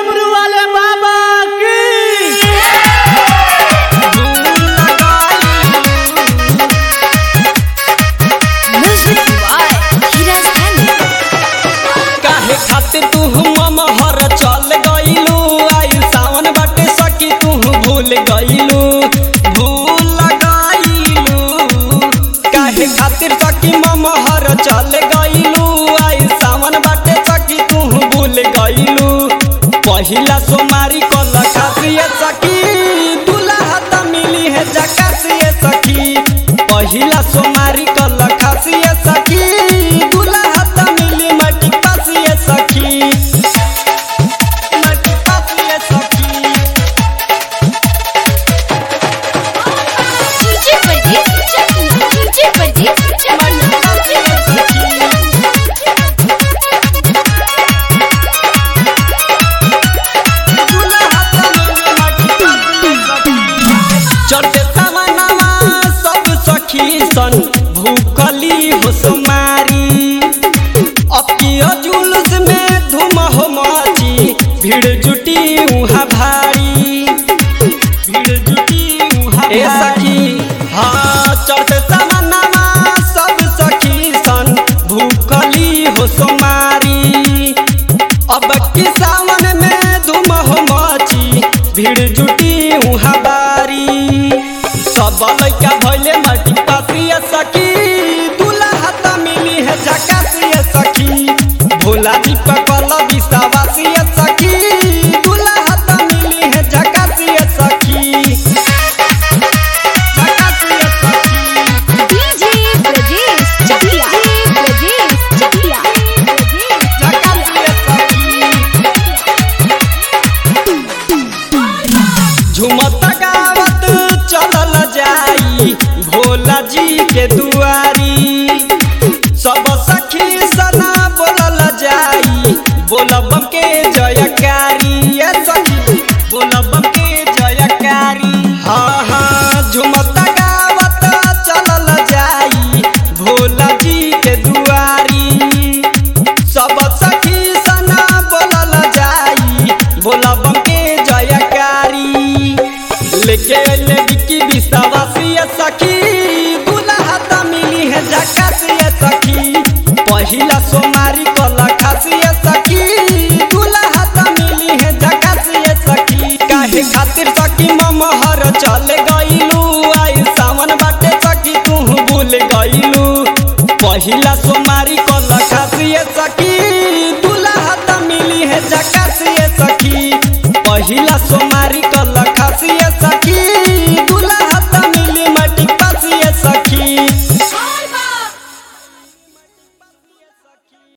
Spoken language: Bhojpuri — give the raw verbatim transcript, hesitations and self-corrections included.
डमरू वाले बाबा की। काहे खातिर तू ममहर चल गइलू, आई सावन बाटे सकी तू भूल गइलू भूल गइलू। काहे खातिर सकी ममहर चल गइलू, आई सावन बाटे सकी तू भूल गइलू। पहिला सोमारी कल खासिए सखी, दुल्हा त मिली है जकासिए सखी। पहिला सोमारी कल खासिए सखी, दुल्हा त मिली मटी पासिए सखी मटी पासिए सखी। नीचे परदेश चकिया, नीचे परदेश चकिया, नीचे परदेश चढ़ते सावनवा सब सखी सन भूखली हो सुमारी। अकियो जुलूस में धूम हो मची, भीड़ जुटी उहाँ भारी भीड़ जुटी उहाँ ए सखी। हाँ चढ़ते सावनवा सब सखी सन भूखली हो सुमारी। अब की सावन में धूम हो मची, भीड़ जुटी उहाँ बारी। सब लइका भइले मटी पासिए सखी, दुल्हा त मिली है जकासिए सखी। भोला जी पकल विश्वासिए सखी, दुल्हा त मिली है जकासिए सखी जकासिए सखी। डीजे परदेश चकिया, परदेश चकिया, जकासिए सखी। झुमत गावत चलल जाई भोला जी के दुआरी। सब सखी सना बोलल जाई, बोलबम के जयकारी ए सखी, बोलबम के जयकारी। हाँ हाँ झुमत गावत चलल जाई भोला जी के दुआरी। सब सखी सना बोलल जाई, बोलबम के जयकारी। लेके ले बिकी विश्वासिए सखी, दुल्हा त मिली है जकासिए सखी। पहिला सोमारी कल खासिए सखी, दुल्हा त मिली है जकासिए सखी। काहे खातिर सखी ममहर चल गइलू, आई सावन बाटे सखी तू भूल गइलू। पहिला सोमारी कल खासिए सखी, दुल्हा त मिली है जकासिए सखी। पहिला सोमारी